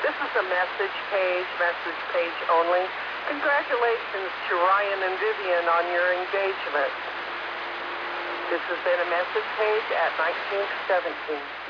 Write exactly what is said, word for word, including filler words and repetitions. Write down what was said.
This is a message page, message page only. Congratulations to Ryan and Vivian on your engagement. This has been a message page at nineteen seventeen.